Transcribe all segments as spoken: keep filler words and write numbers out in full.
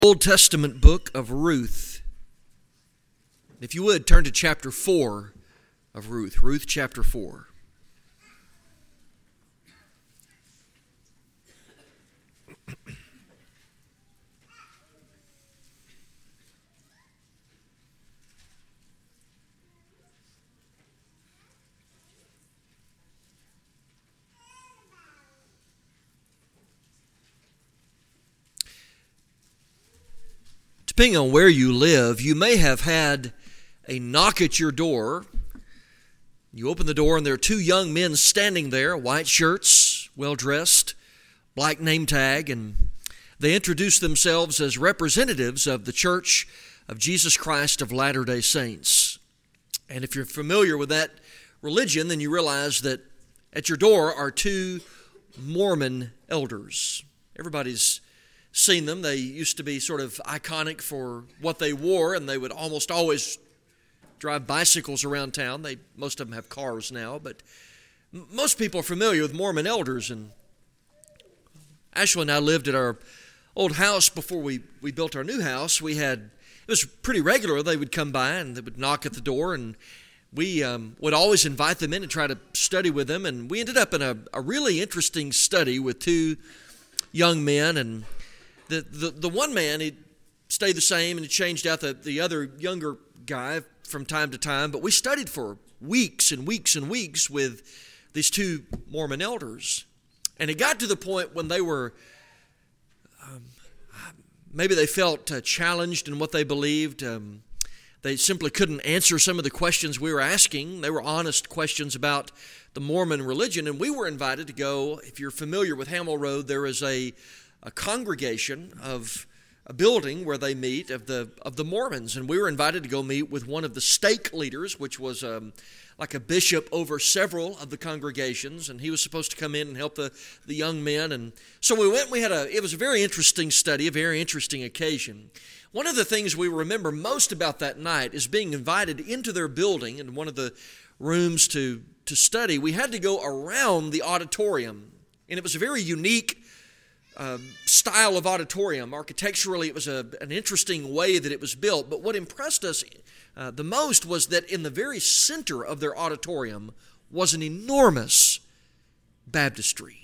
Old Testament book of Ruth. If you would, turn to chapter four of Ruth. Ruth chapter four. Depending on where you live, you may have had a knock at your door. You open the door and there are two young men standing there, white shirts, well-dressed, black name tag, and they introduce themselves as representatives of the Church of Jesus Christ of Latter-day Saints. And if you're familiar with that religion, then you realize that at your door are two Mormon elders. Everybody's seen them. They used to be sort of iconic for what they wore, and they would almost always drive bicycles around town. They most of them have cars now, but most people are familiar with Mormon elders. And Ashley and I lived at our old house before we, we built our new house. We had, it was pretty regular. They would come by and they would knock at the door, and we um, would always invite them in and try to study with them. And we ended up in a, a really interesting study with two young men, and The, the the one man, he stayed the same, and he changed out the, the other younger guy from time to time. But we studied for weeks and weeks and weeks with these two Mormon elders. And it got to the point when they were, um, maybe they felt uh, challenged in what they believed. Um, they simply couldn't answer some of the questions we were asking. They were honest questions about the Mormon religion. And we were invited to go. If you're familiar with Hamill Road, there is a a congregation of a building where they meet of the of the Mormons, and we were invited to go meet with one of the stake leaders, which was um, like a bishop over several of the congregations, and he was supposed to come in and help the, the young men. And so we went. We had a it was a very interesting study, a very interesting occasion. One of the things we remember most about that night is being invited into their building in one of the rooms to to study. We had to go around the auditorium, and it was a very unique Uh, style of auditorium. Architecturally, it was a, an interesting way that it was built. But what impressed us uh, the most was that in the very center of their auditorium was an enormous baptistry.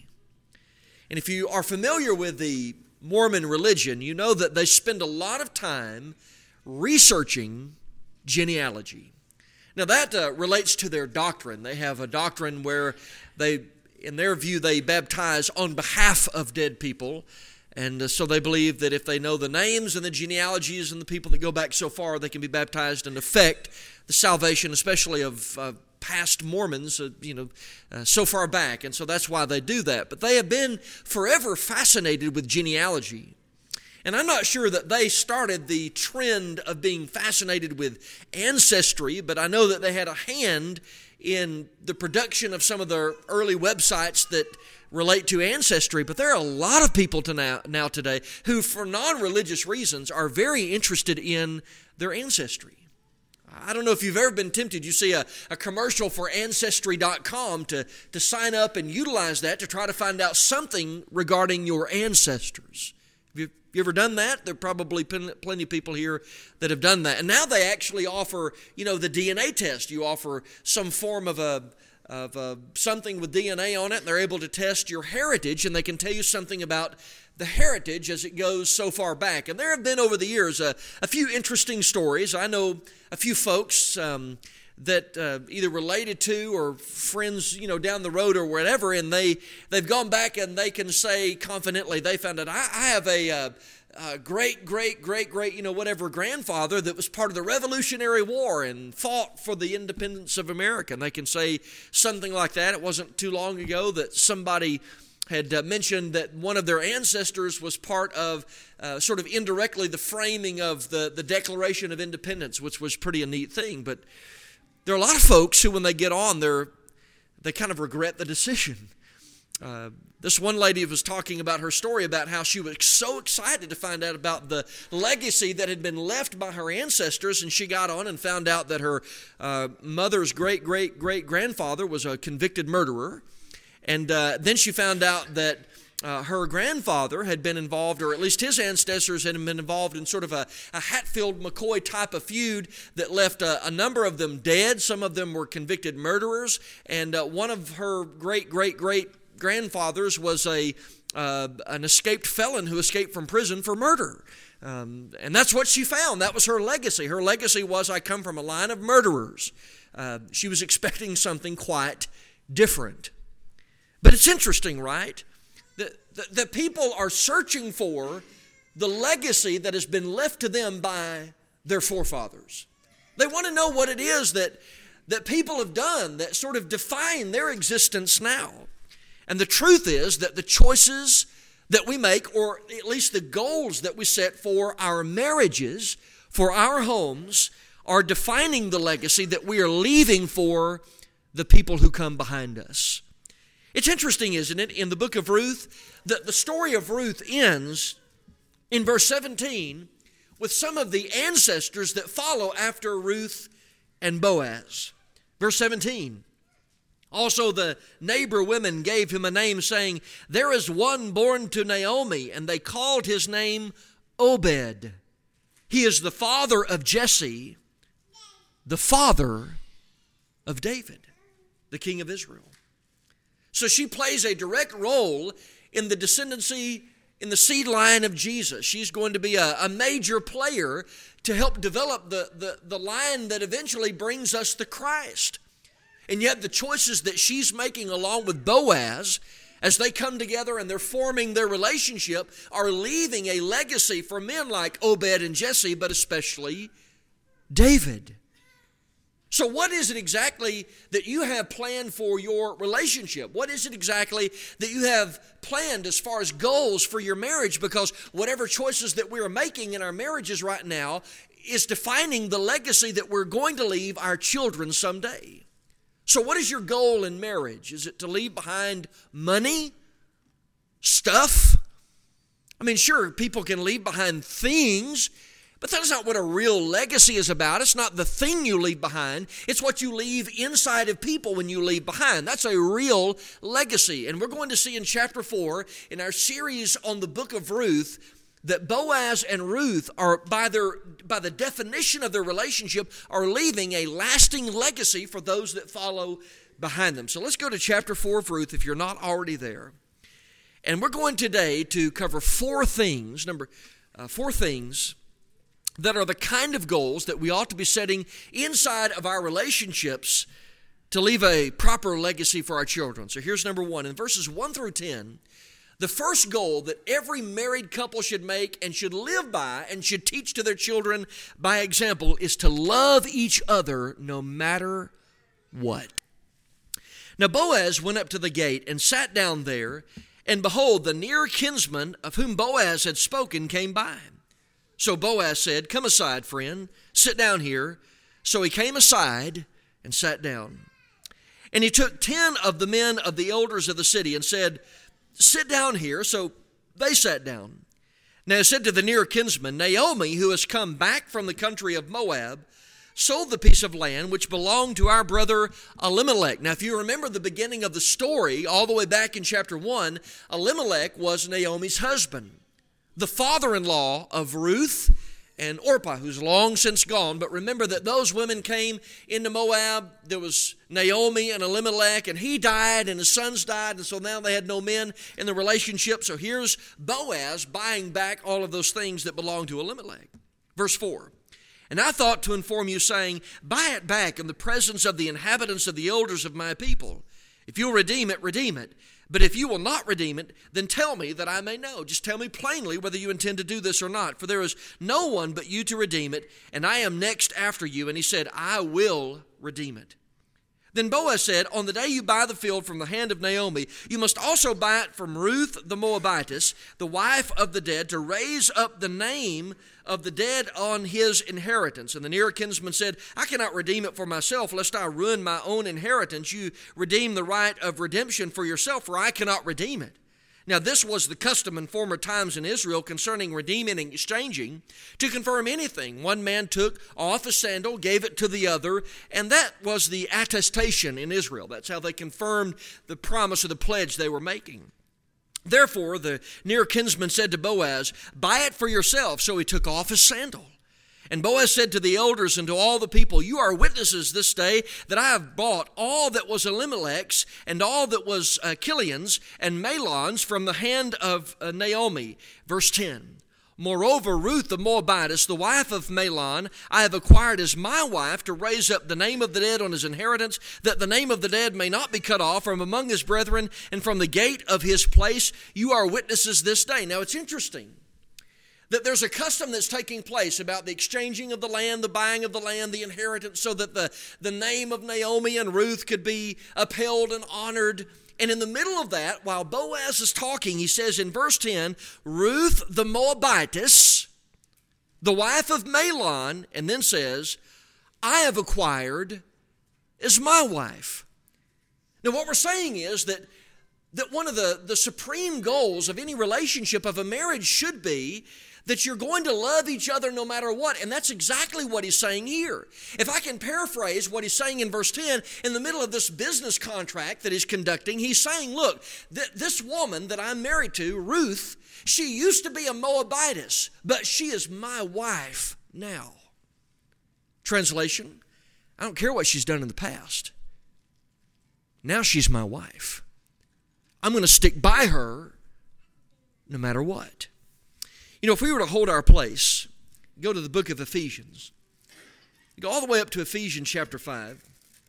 And if you are familiar with the Mormon religion, you know that they spend a lot of time researching genealogy. Now that uh, relates to their doctrine. They have a doctrine where they in their view, they baptize on behalf of dead people. And uh, so they believe that if they know the names and the genealogies and the people that go back so far, they can be baptized and affect the salvation, especially of uh, past Mormons, uh, you know, uh, so far back. And so that's why they do that. But they have been forever fascinated with genealogy. And I'm not sure that they started the trend of being fascinated with ancestry, but I know that they had a hand in the production of some of the early websites that relate to ancestry. But there are a lot of people to now, now today who, for non-religious reasons, are very interested in their ancestry. I don't know if you've ever been tempted. You see a, a commercial for Ancestry dot com to, to sign up and utilize that to try to find out something regarding your ancestors. Have you, have you ever done that? There are probably plenty of people here that have done that. And now they actually offer, you know, the D N A test. You offer some form of a of a, something with D N A on it, and they're able to test your heritage, and they can tell you something about the heritage as it goes so far back. And there have been over the years a, a few interesting stories. I know a few folks um, that uh, either related to or friends, you know, down the road or whatever, and they, they've gone back and they can say confidently, they found out, I, I have a, uh, a great, great, great, great, you know, whatever grandfather that was part of the Revolutionary War and fought for the independence of America. And they can say something like that. It wasn't too long ago that somebody had uh, mentioned that one of their ancestors was part of uh, sort of indirectly the framing of the, the Declaration of Independence, which was pretty a neat thing. But there are a lot of folks who, when they get on, they're, they kind of regret the decision. Uh, this one lady was talking about her story about how she was so excited to find out about the legacy that had been left by her ancestors, and she got on and found out that her uh, mother's great-great-great-grandfather was a convicted murderer. And uh, then she found out that Uh, her grandfather had been involved, or at least his ancestors had been involved in sort of a, a Hatfield-McCoy type of feud that left a, a number of them dead. Some of them were convicted murderers, and uh, one of her great-great-great-grandfathers was a uh, an escaped felon who escaped from prison for murder. Um, and that's what she found. That was her legacy. Her legacy was, I come from a line of murderers. Uh, she was expecting something quite different. But it's interesting, right? That, that, that people are searching for the legacy that has been left to them by their forefathers. They want to know what it is that, that people have done that sort of define their existence now. And the truth is that the choices that we make, or at least the goals that we set for our marriages, for our homes, are defining the legacy that we are leaving for the people who come behind us. It's interesting, isn't it, in the book of Ruth, that the story of Ruth ends in verse seventeen with some of the ancestors that follow after Ruth and Boaz. Verse seventeen, also the neighbor women gave him a name, saying, there is one born to Naomi, and they called his name Obed. He is the father of Jesse, the father of David, the king of Israel. So she plays a direct role in the descendancy, in the seed line of Jesus. She's going to be a, a major player to help develop the, the, the line that eventually brings us to Christ. And yet the choices that she's making along with Boaz, as they come together and they're forming their relationship, are leaving a legacy for men like Obed and Jesse, but especially David. So what is it exactly that you have planned for your relationship? What is it exactly that you have planned as far as goals for your marriage? Because whatever choices that we are making in our marriages right now is defining the legacy that we're going to leave our children someday. So what is your goal in marriage? Is it to leave behind money? Stuff? I mean, sure, people can leave behind things, but that's not what a real legacy is about. It's not the thing you leave behind. It's what you leave inside of people when you leave behind. That's a real legacy. And we're going to see in chapter four, in our series on the book of Ruth, that Boaz and Ruth are, by their by the definition of their relationship, are leaving a lasting legacy for those that follow behind them. So let's go to chapter four of Ruth if you're not already there. And we're going today to cover four things, number uh, four things that are the kind of goals that we ought to be setting inside of our relationships to leave a proper legacy for our children. So here's number one. In verses one through ten, the first goal that every married couple should make and should live by and should teach to their children by example is to love each other no matter what. Now Boaz went up to the gate and sat down there, and behold, the near kinsman of whom Boaz had spoken came by. So Boaz said, come aside, friend, sit down here. So he came aside and sat down. And he took ten of the men of the elders of the city and said, sit down here. So they sat down. Now he said to the near kinsman, Naomi, who has come back from the country of Moab, sold the piece of land which belonged to our brother Elimelech. Now if you remember the beginning of the story, all the way back in chapter one, Elimelech was Naomi's husband, the father-in-law of Ruth and Orpah, who's long since gone. But remember that those women came into Moab. There was Naomi and Elimelech, and he died, and his sons died, and so now they had no men in the relationship. So here's Boaz buying back all of those things that belonged to Elimelech. Verse four, and I thought to inform you, saying, buy it back in the presence of the inhabitants of the elders of my people. If you'll redeem it, redeem it. But if you will not redeem it, then tell me that I may know. Just tell me plainly whether you intend to do this or not. For there is no one but you to redeem it, and I am next after you. And he said, I will redeem it. Then Boaz said, on the day you buy the field from the hand of Naomi, you must also buy it from Ruth the Moabitess, the wife of the dead, to raise up the name of the dead on his inheritance. And the near kinsman said, I cannot redeem it for myself, lest I ruin my own inheritance. You redeem the right of redemption for yourself, for I cannot redeem it. Now this was the custom in former times in Israel concerning redeeming and exchanging. To confirm anything, one man took off a sandal, gave it to the other, and that was the attestation in Israel. That's how they confirmed the promise or the pledge they were making. Therefore, the near kinsman said to Boaz, buy it for yourself. So he took off his sandal. And Boaz said to the elders and to all the people, you are witnesses this day that I have bought all that was Elimelech's and all that was uh, Kilion's and Mahlon's from the hand of uh, Naomi. Verse ten. Moreover, Ruth the Moabitess, the wife of Mahlon, I have acquired as my wife to raise up the name of the dead on his inheritance, that the name of the dead may not be cut off from among his brethren and from the gate of his place. You are witnesses this day. Now it's interesting that there's a custom that's taking place about the exchanging of the land, the buying of the land, the inheritance, so that the, the name of Naomi and Ruth could be upheld and honored. And in the middle of that, while Boaz is talking, he says in verse ten, Ruth the Moabitess, the wife of Mahlon, and then says, I have acquired as my wife. Now what we're saying is that, that one of the, the supreme goals of any relationship, of a marriage, should be that you're going to love each other no matter what. And that's exactly what he's saying here. If I can paraphrase what he's saying in verse ten, in the middle of this business contract that he's conducting, he's saying, look, th- this woman that I'm married to, Ruth, she used to be a Moabitess, but she is my wife now. Translation, I don't care what she's done in the past. Now she's my wife. I'm going to stick by her no matter what. You know, if we were to hold our place, go to the book of Ephesians, go all the way up to Ephesians chapter five.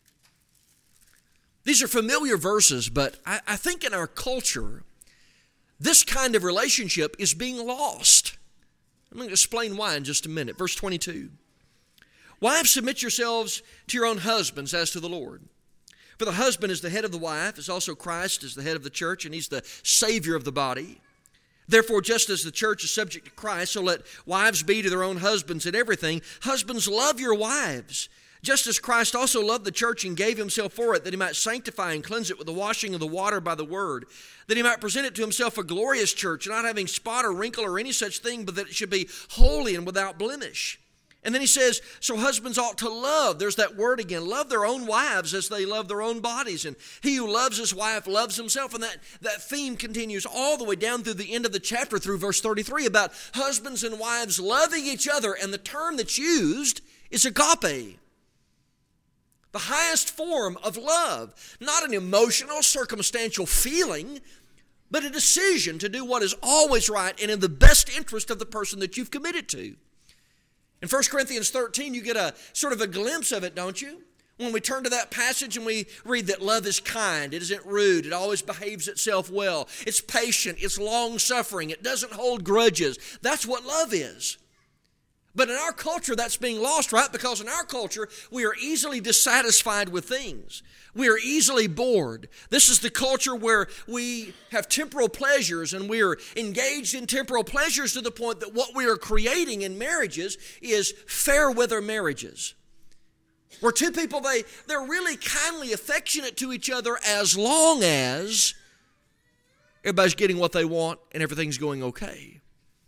These are familiar verses, but I, I think in our culture, this kind of relationship is being lost. I'm going to explain why in just a minute. Verse twenty-two. Wives, submit yourselves to your own husbands as to the Lord. For the husband is the head of the wife, as also Christ is the head of the church, and he's the Savior of the body. Therefore, just as the church is subject to Christ, so let wives be to their own husbands in everything. Husbands, love your wives, just as Christ also loved the church and gave himself for it, that he might sanctify and cleanse it with the washing of the water by the word, that he might present it to himself a glorious church, not having spot or wrinkle or any such thing, but that it should be holy and without blemish. And then he says, so husbands ought to love, there's that word again, love their own wives as they love their own bodies. And he who loves his wife loves himself. And that, that theme continues all the way down through the end of the chapter through verse thirty-three about husbands and wives loving each other. And the term that's used is agape, the highest form of love, not an emotional, circumstantial feeling, but a decision to do what is always right and in the best interest of the person that you've committed to. In First Corinthians thirteen, you get a sort of a glimpse of it, don't you? When we turn to that passage and we read that love is kind, it isn't rude, it always behaves itself well, it's patient, it's long-suffering, it doesn't hold grudges. That's what love is. But in our culture, that's being lost, right? Because in our culture, we are easily dissatisfied with things. We are easily bored. This is the culture where we have temporal pleasures and we are engaged in temporal pleasures to the point that what we are creating in marriages is fair weather marriages. Where two people, they, they're really kindly affectionate to each other as long as everybody's getting what they want and everything's going okay.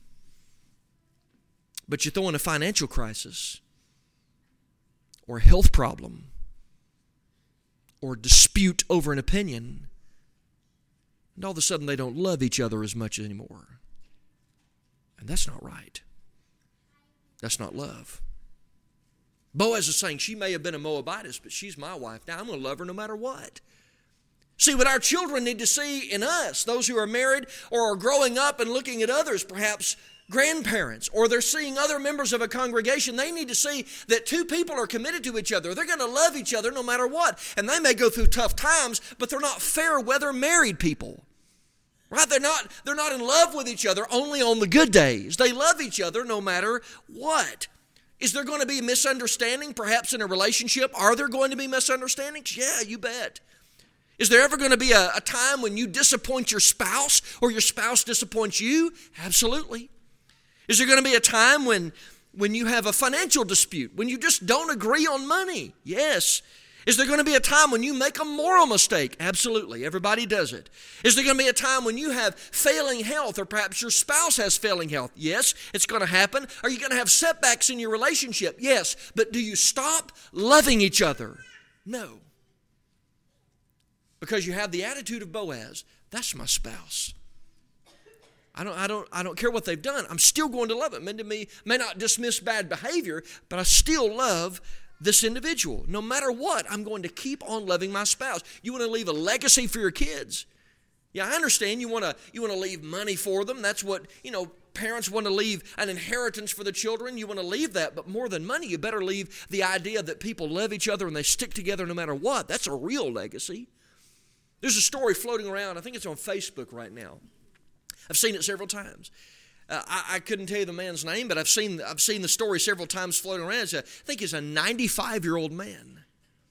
But you throw in a financial crisis or a health problem or dispute over an opinion, and all of a sudden they don't love each other as much anymore. And that's not right. That's not love. Boaz is saying she may have been a Moabitess, but she's my wife. Now I'm going to love her no matter what. See, what our children need to see in us, those who are married or are growing up and looking at others, perhaps grandparents, or they're seeing other members of a congregation, they need to see that two people are committed to each other. They're going to love each other no matter what. And they may go through tough times, but they're not fair weather married people. Right? They're not, they're not in love with each other only on the good days. They love each other no matter what. Is there going to be misunderstanding perhaps in a relationship? Are there going to be misunderstandings? Yeah, you bet. Is there ever going to be a, a time when you disappoint your spouse or your spouse disappoints you? Absolutely. Is there going to be a time when, when you have a financial dispute, when you just don't agree on money? Yes. Is there going to be a time when you make a moral mistake? Absolutely. Everybody does it. Is there going to be a time when you have failing health, or perhaps your spouse has failing health? Yes, it's going to happen. Are you going to have setbacks in your relationship? Yes. But do you stop loving each other? No. Because you have the attitude of Boaz. That's my spouse. I don't, I don't, I don't care what they've done. I'm still going to love them. And to me, may not dismiss bad behavior, but I still love this individual. No matter what, I'm going to keep on loving my spouse. You want to leave a legacy for your kids? Yeah, I understand you want to you want to leave money for them. That's what, you know, parents want to leave an inheritance for the children. You want to leave that, but more than money, you better leave the idea that people love each other and they stick together no matter what. That's a real legacy. There's a story floating around. I think it's on Facebook right now. I've seen it several times. Uh, I, I couldn't tell you the man's name, but I've seen I've seen the story several times floating around. It's a, I think it's a ninety-five-year-old man.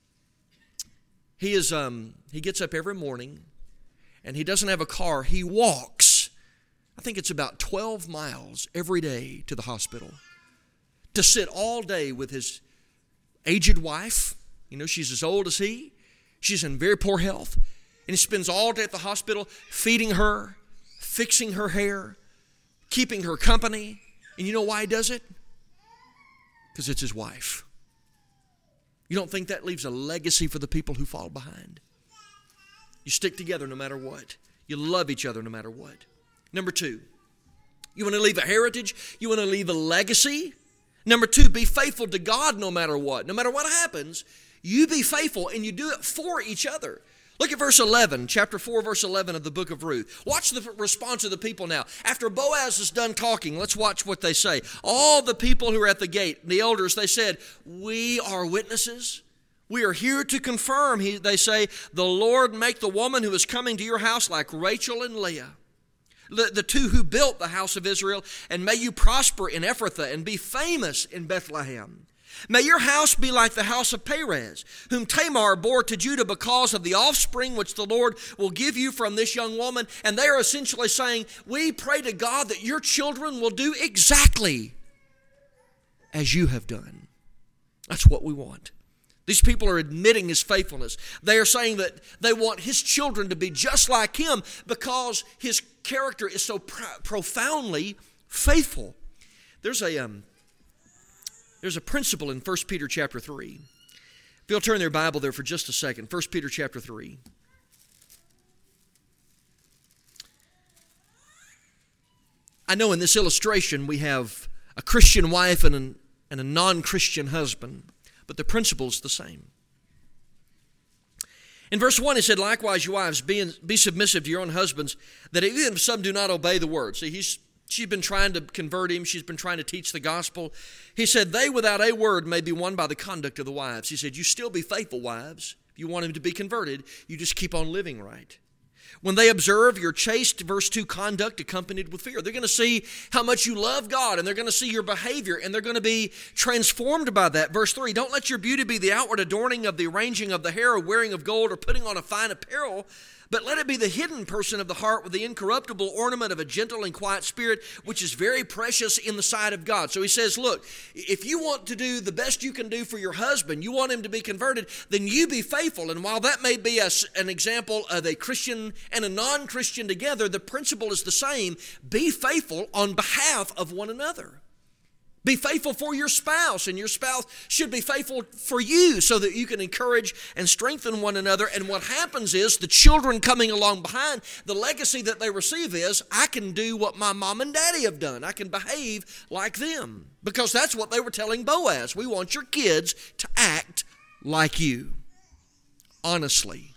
He is um, he gets up every morning, and he doesn't have a car. He walks, I think it's about twelve miles every day to the hospital to sit all day with his aged wife. You know, she's as old as he. She's in very poor health. And he spends all day at the hospital feeding her, fixing her hair, keeping her company. And you know why he does it? Because it's his wife. You don't think that leaves a legacy for the people who fall behind? You stick together no matter what. You love each other no matter what. Number two, you want to leave a heritage? You want to leave a legacy? Number two, be faithful to God no matter what. No matter what happens, you be faithful and you do it for each other. Look at verse eleven, chapter four, verse eleven of the book of Ruth. Watch the response of the people now. After Boaz is done talking, let's watch what they say. All the people who are at the gate, the elders, they said, we are witnesses. We are here to confirm, he, they say, the Lord make the woman who is coming to your house like Rachel and Leah, the, the two who built the house of Israel, and may you prosper in Ephrathah and be famous in Bethlehem. May your house be like the house of Perez, whom Tamar bore to Judah because of the offspring which the Lord will give you from this young woman. And they are essentially saying, we pray to God that your children will do exactly as you have done. That's what we want. These people are admitting his faithfulness. They are saying that they want his children to be just like him because his character is so pro- profoundly faithful. There's a... Um, There's a principle in First Peter chapter three. If you'll turn their Bible there for just a second. First Peter chapter three. I know in this illustration we have a Christian wife and, an, and a non-Christian husband, but the principle is the same. In verse one, he said, likewise, you wives, be, in, be submissive to your own husbands, that even if some do not obey the word. See, he's She's been trying to convert him. She's been trying to teach the gospel. He said, they without a word may be won by the conduct of the wives. He said, you still be faithful, wives. If you want him to be converted, you just keep on living right. When they observe your chaste, verse two, conduct accompanied with fear, they're going to see how much you love God, and they're going to see your behavior, and they're going to be transformed by that. Verse three, don't let your beauty be the outward adorning of the arranging of the hair or wearing of gold or putting on a fine apparel, but let it be the hidden person of the heart with the incorruptible ornament of a gentle and quiet spirit, which is very precious in the sight of God. So he says, look, if you want to do the best you can do for your husband, you want him to be converted, then you be faithful. And while that may be a, an example of a Christian and a non-Christian together, the principle is the same. Be faithful on behalf of one another. Be faithful for your spouse, and your spouse should be faithful for you so that you can encourage and strengthen one another. And what happens is the children coming along behind, the legacy that they receive is, I can do what my mom and daddy have done. I can behave like them. Because that's what they were telling Boaz. We want your kids to act like you. Honestly,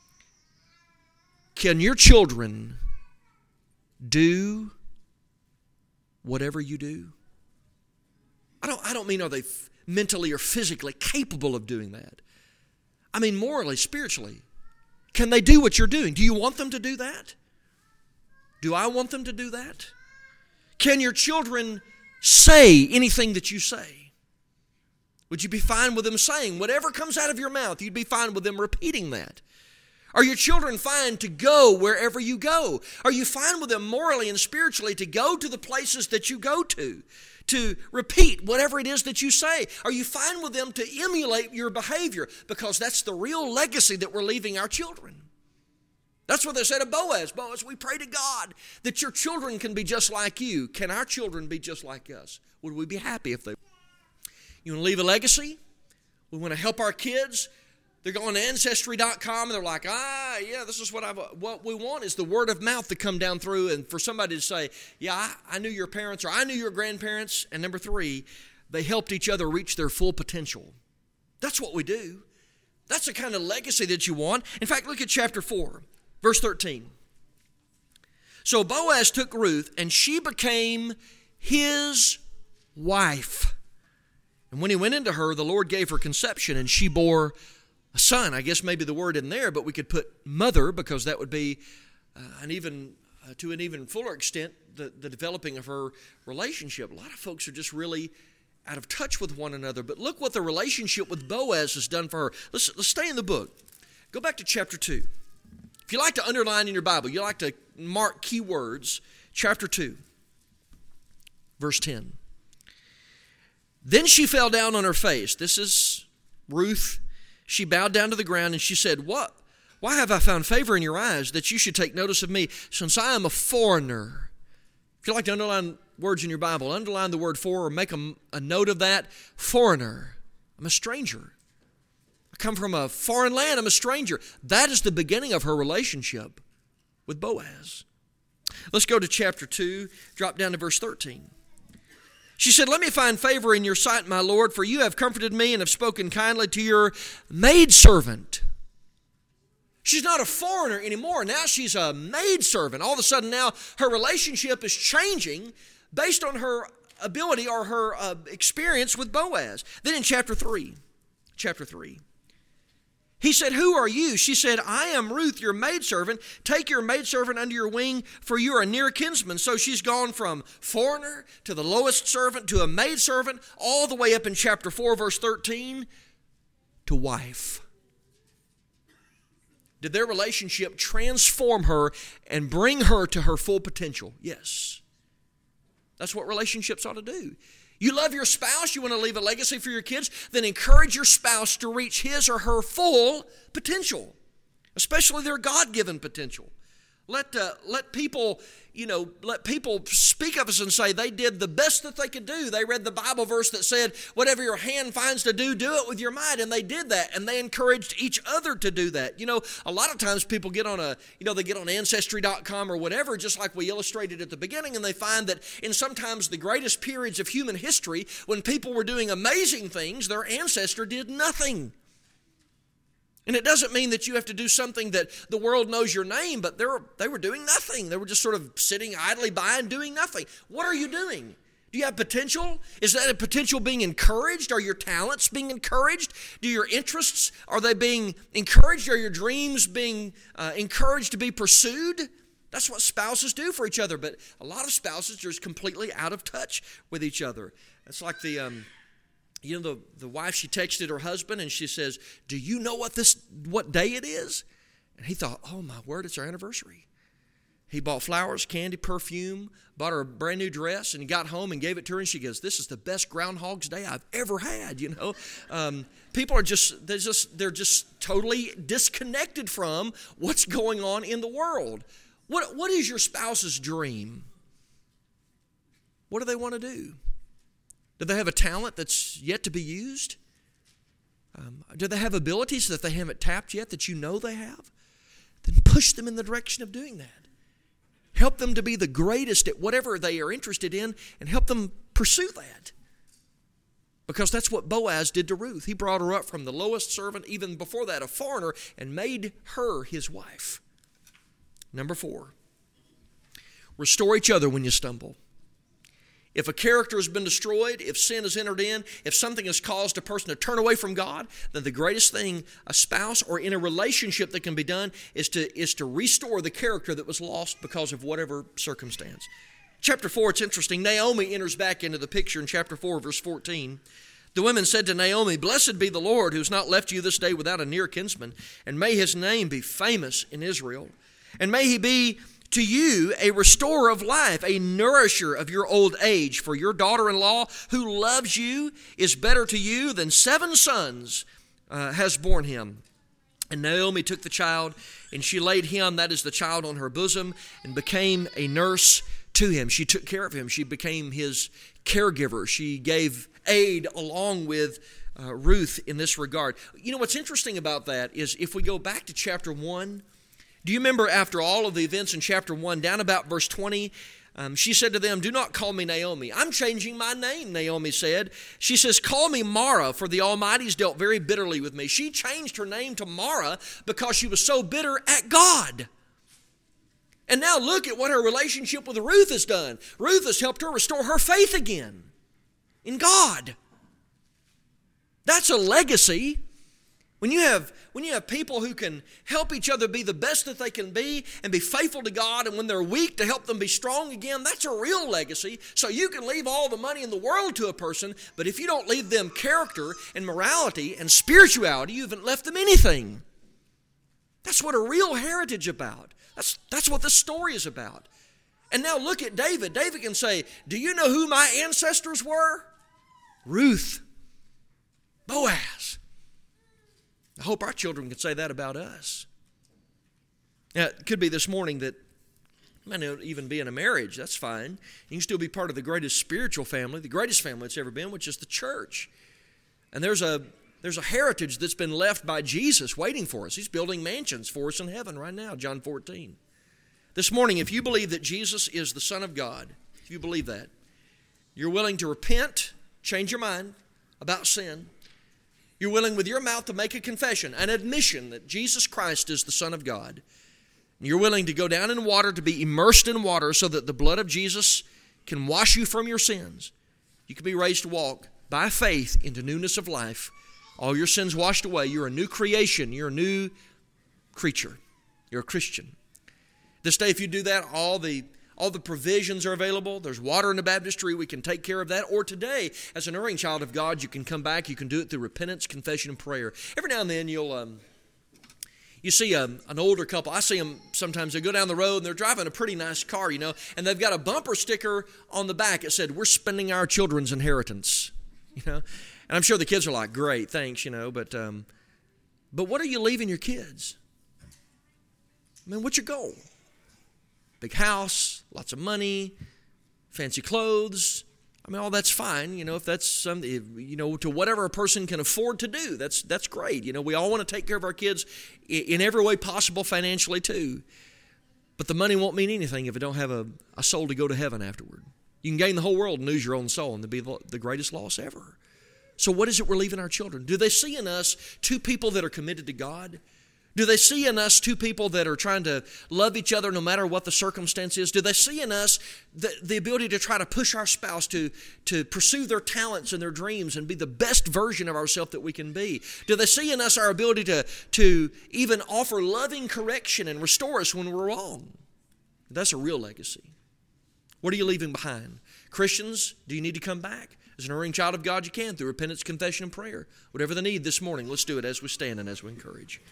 can your children do whatever you do? I don't, I don't mean are they f- mentally or physically capable of doing that. I mean morally, spiritually. Can they do what you're doing? Do you want them to do that? Do I want them to do that? Can your children say anything that you say? Would you be fine with them saying whatever comes out of your mouth? You'd be fine with them repeating that. Are your children fine to go wherever you go? Are you fine with them morally and spiritually to go to the places that you go to? To repeat whatever it is that you say? Are you fine with them to emulate your behavior? Because that's the real legacy that we're leaving our children. That's what they said to Boaz. Boaz, we pray to God that your children can be just like you. Can our children be just like us? Would we be happy if they were? You want to leave a legacy? We want to help our kids They're going to Ancestry dot com and they're like, ah, yeah, this is what I what we want is the word of mouth to come down through and for somebody to say, yeah, I, I knew your parents or I knew your grandparents. And number three, they helped each other reach their full potential. That's what we do. That's the kind of legacy that you want. In fact, look at chapter four, verse thirteen. So Boaz took Ruth and she became his wife. And when he went into her, the Lord gave her conception and she bore a son. I guess maybe the word in there, but we could put mother because that would be uh, an even uh, to an even fuller extent the, the developing of her relationship. A lot of folks are just really out of touch with one another. But look what the relationship with Boaz has done for her. Let's, let's stay in the book. Go back to chapter two. If you like to underline in your Bible, you like to mark key words, chapter two, verse ten. Then she fell down on her face. This is Ruth. She bowed down to the ground and she said, What? Why have I found favor in your eyes that you should take notice of me, since I am a foreigner? If you like to underline words in your Bible, underline the word for or make a, a note of that. Foreigner. I'm a stranger. I come from a foreign land. I'm a stranger. That is the beginning of her relationship with Boaz. Let's go to chapter two, drop down to verse thirteen. She said, Let me find favor in your sight, my Lord, for you have comforted me and have spoken kindly to your maidservant. She's not a foreigner anymore. Now she's a maidservant. All of a sudden now her relationship is changing based on her ability or her uh, experience with Boaz. Then in chapter three, chapter three, he said, Who are you? She said, I am Ruth, your maidservant. Take your maidservant under your wing, for you are a near kinsman. So she's gone from foreigner to the lowest servant to a maidservant, all the way up in chapter four, verse thirteen, to wife. Did their relationship transform her and bring her to her full potential? Yes. That's what relationships ought to do. You love your spouse, you want to leave a legacy for your kids, then encourage your spouse to reach his or her full potential, especially their God-given potential. Let uh, let people, you know, let people speak of us and say they did the best that they could do. They read the Bible verse that said, whatever your hand finds to do, do it with your might. And they did that, and they encouraged each other to do that. You know, a lot of times people get on a, you know, they get on Ancestry dot com or whatever, just like we illustrated at the beginning, and they find that in sometimes the greatest periods of human history, when people were doing amazing things, their ancestor did nothing. And it doesn't mean that you have to do something that the world knows your name, but they were, they were doing nothing. They were just sort of sitting idly by and doing nothing. What are you doing? Do you have potential? Is that a potential being encouraged? Are your talents being encouraged? Do your interests, are they being encouraged? Are your dreams being uh, encouraged to be pursued? That's what spouses do for each other, but a lot of spouses are just completely out of touch with each other. It's like the... Um, You know, the, the wife, she texted her husband and she says, do you know what this what day it is? And he thought, oh my word, it's our anniversary. He bought flowers, candy, perfume, bought her a brand new dress, and he got home and gave it to her, and she goes, this is the best Groundhog's Day I've ever had, you know. Um, people are just, they're just, they're just totally disconnected from what's going on in the world. What What is your spouse's dream? What do they want to do? Do they have a talent that's yet to be used? Um, do they have abilities that they haven't tapped yet that you know they have? Then push them in the direction of doing that. Help them to be the greatest at whatever they are interested in and help them pursue that. Because that's what Boaz did to Ruth. He brought her up from the lowest servant, even before that, a foreigner, and made her his wife. Number four, restore each other when you stumble. If a character has been destroyed, if sin has entered in, if something has caused a person to turn away from God, then the greatest thing a spouse or in a relationship that can be done is to, is to restore the character that was lost because of whatever circumstance. Chapter four, it's interesting. Naomi enters back into the picture in chapter four, verse fourteen. The women said to Naomi, blessed be the Lord who has not left you this day without a near kinsman, and may his name be famous in Israel. And may he be to you a restorer of life, a nourisher of your old age. For your daughter-in-law who loves you is better to you than seven sons uh, has borne him. And Naomi took the child, and she laid him, that is the child, on her bosom, and became a nurse to him. She took care of him. She became his caregiver. She gave aid along with uh, Ruth in this regard. You know, what's interesting about that is if we go back to chapter one, do you remember after all of the events in chapter one, down about verse twenty, um, she said to them, "Do not call me Naomi. I'm changing my name," Naomi said. She says, "Call me Mara, for the Almighty's dealt very bitterly with me." She changed her name to Mara because she was so bitter at God. And now look at what her relationship with Ruth has done. Ruth has helped her restore her faith again in God. That's a legacy. When you have when you have people who can help each other be the best that they can be and be faithful to God, and when they're weak to help them be strong again, that's a real legacy. So you can leave all the money in the world to a person, but if you don't leave them character and morality and spirituality, you haven't left them anything. That's what a real heritage is about. That's, that's what this story is about. And now look at David. David can say, "Do you know who my ancestors were? Ruth, Boaz." I hope our children can say that about us. Now, it could be this morning that you might not even be in a marriage. That's fine. You can still be part of the greatest spiritual family, the greatest family that's ever been, which is the church. And there's a There's a heritage that's been left by Jesus waiting for us. He's building mansions for us in heaven right now, John fourteen. This morning, if you believe that Jesus is the Son of God, if you believe that, you're willing to repent, change your mind about sin, you're willing with your mouth to make a confession, an admission that Jesus Christ is the Son of God, you're willing to go down in water, to be immersed in water so that the blood of Jesus can wash you from your sins, you can be raised to walk by faith into newness of life. All your sins washed away. You're a new creation. You're a new creature. You're a Christian. This day, if you do that, all the all the provisions are available. There's water in the baptistry. We can take care of that. Or today, as an erring child of God, you can come back. You can do it through repentance, confession, and prayer. Every now and then, you'll um, you see a, an older couple. I see them sometimes. They go down the road, and they're driving a pretty nice car, you know, and they've got a bumper sticker on the back that said, "We're spending our children's inheritance," you know. And I'm sure the kids are like, "Great, thanks," you know, but um, but what are you leaving your kids? I mean, what's your goal? Big house, lots of money, fancy clothes. I mean, all that's fine, you know, if that's something, you know, to whatever a person can afford to do, that's that's great. You know, we all want to take care of our kids in every way possible financially too. But the money won't mean anything if it don't have a, a soul to go to heaven afterward. You can gain the whole world and lose your own soul, and it'll be the greatest loss ever. So what is it we're leaving our children? Do they see in us two people that are committed to God? Do they see in us two people that are trying to love each other no matter what the circumstance is? Do they see in us the, the ability to try to push our spouse to, to pursue their talents and their dreams and be the best version of ourselves that we can be? Do they see in us our ability to, to even offer loving correction and restore us when we're wrong? That's a real legacy. What are you leaving behind? Christians, do you need to come back? As an erring child of God, you can through repentance, confession, and prayer. Whatever the need this morning, let's do it as we stand and as we encourage.